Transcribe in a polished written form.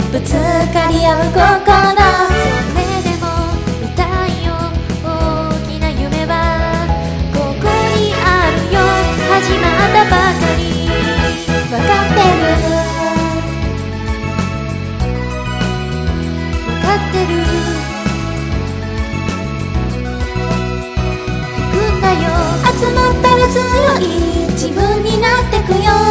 ぶつかり合う心、 それでも見たいよ大きな夢はここにあるよ、始まったばかり。 分かってる分かってる、行くんだよ。 集まったら強い自分になってくよ。